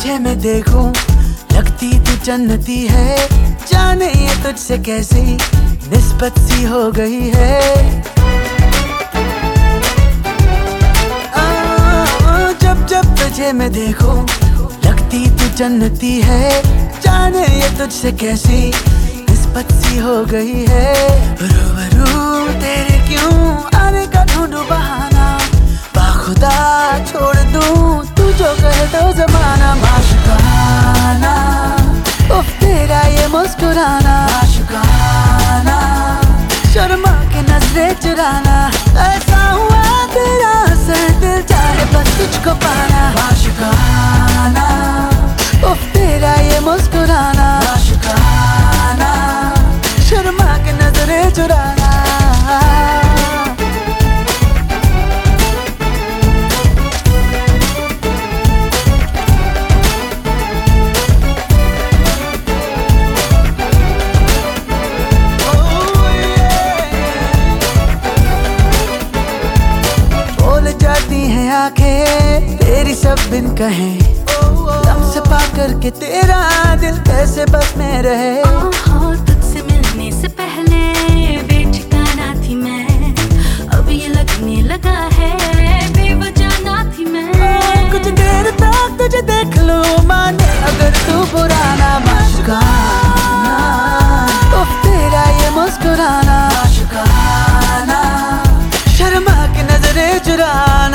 तुझे मैं देखूं लगती तू जन्नती है, जाने ये तुझसे कैसी निस्बत सी हो गई है। जब जब तुझे मैं देखूं लगती तू जन्नती है, जाने ये तुझसे कैसी निस्बत सी हो गई है। रूबरू तेरे क्यों आने का ढूंढूं बहाना, बाखुदा छोड़ दूं तू जो कहे तो जमाना। माशुकाना उफ तेरा ये मुस्कुराना, माशुकाना शर्मा के नजरें चुराना, ऐसा हुआ तेरा असर दिल चाहे बस तुझको पाना। माशुकाना उफ तेरा ये मुस्कुराना, माशुकाना शर्मा के नजरें चुराना। आंखें तेरी सब बिन कहे, लम्स पा करके तेरा दिल कैसे बस में रहे। तुझसे मिलने से पहले बेठिकाना थी मैं, अब ये लगने लगा है बेवजह ना थी मैं। कुछ देर तक तुझे देख लूं माने अगर तू पुराना। माशुकाना उफ तेरा ये मुस्कुराना, माशुकाना शर्मा के नजरें चुराना।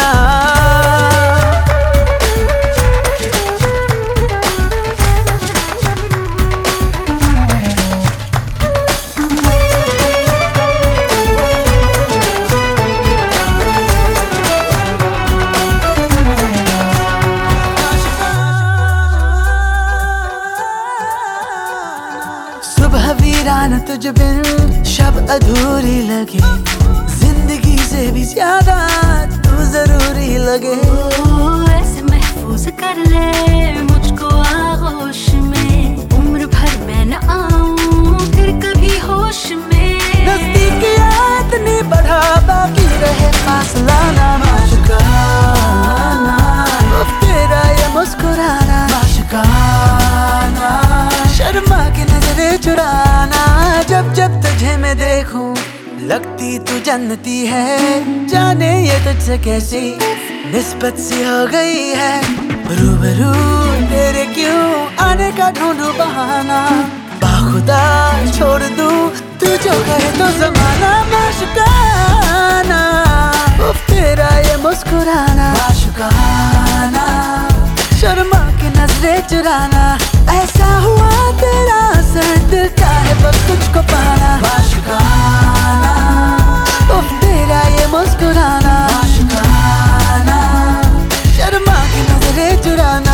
सुबह वीरान तुझ बिन शब अधूरी लगे, जिंदगी से भी ज्यादा तू जरूरी लगे। ऐसे महफूज कर ले मुझको आगोश में, उम्र भर मैं न आऊं फिर कभी होश में। नजदीकियात इतनी बढ़ा बाकी रहे फासला ना। माशुकाना उफ तेरा ये मुस्कुराना, माशुकाना शर्मा के नजरें चुराना। जब जब तुझे मैं देखूं लगती तू जन्नती है, जाने ये तुझसे कैसी निस्बत सी हो गई है। रूबरू तेरे क्यों आने का ढूंढूं बहाना, बाखुदा छोड़ दूं तू जो कहे तो जमाना। माशुकाना उफ तेरा ये मुस्कुराना, माशुकाना शर्मा की नजरें चुराना, ऐसा हुआ तेरा असर दिल चाहे बस तुझको पाना। माशुकाना उफ तेरा ये मुस्कुराना, माशुकाना शर्मा की नजरें चुराना।